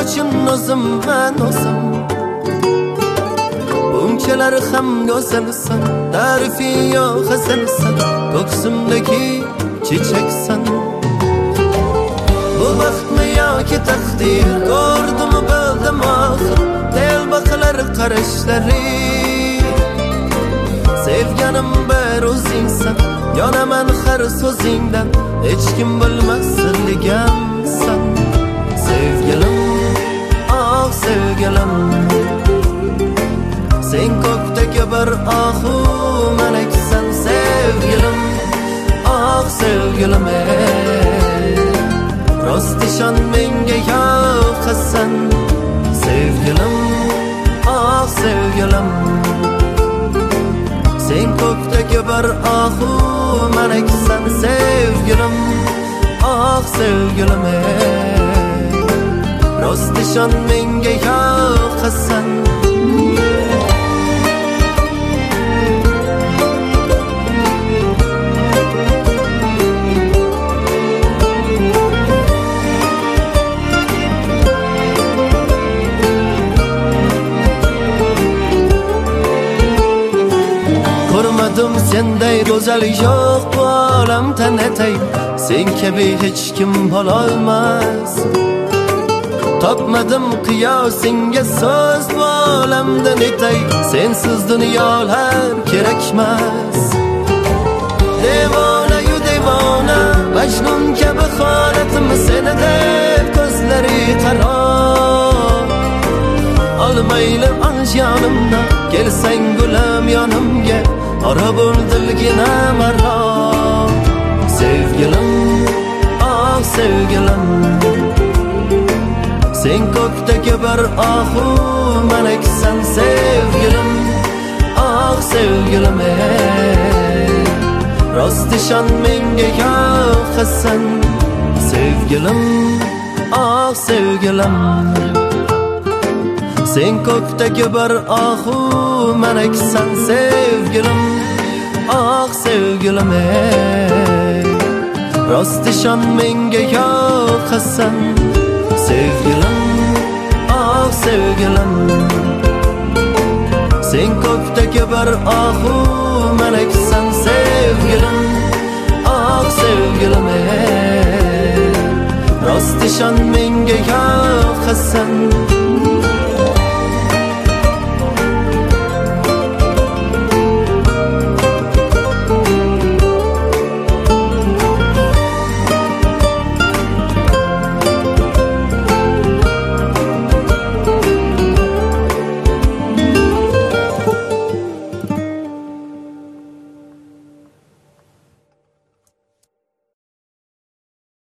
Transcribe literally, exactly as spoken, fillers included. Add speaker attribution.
Speaker 1: uchun o'zim man o'zim bunchalar ham go'zalsan ta'rifi yo'q hazilsan ko'ksimdagi chechaksan bu baxtmi yoki taqdir ko'rdim bildim oxir telbaqilar qarashlari sevganim bir o'zingsan yonaman har so'zingdan hech kim bilmas sirligansan sevgilim ah sevgilim sen ko'kdagi bir ohu malaksan sevgilim ah sevgilim ey rost ishon menga yoqasan sevgilim ah sevgilim sen ko'kdagi bir ohu malaksan sevgilim ah sevgilim ey rost ishon menga yoqasan Ko'rmadim senday go'zal yo'q bu olamda netay sen kabi hech kim bo'lolmas topmadim qiyosinga so'z bu olamda netay sensiz dunyolar kerakmas devonayu devona majnun kabi holatim seni deb ko'zlari qaro olmayli anjonimda kelsang gulam yonimga ora bo'ldilgina maro sevgilim ah sevgilim sen ko'kdagi bir ohu malaksan sevgilim ah sevgilim ey rost ishon menga yoqasan sevgilim ah sevgilim sen ko'kdagi bir ohu malaksan sevgilim ah sevgilim ey rost ishon menga yoqasan sevgilim ah sevgilim sen ko'kdagi bir ohu malaksan sevgilim ah sevgilim ey rost ishon menga yoqasan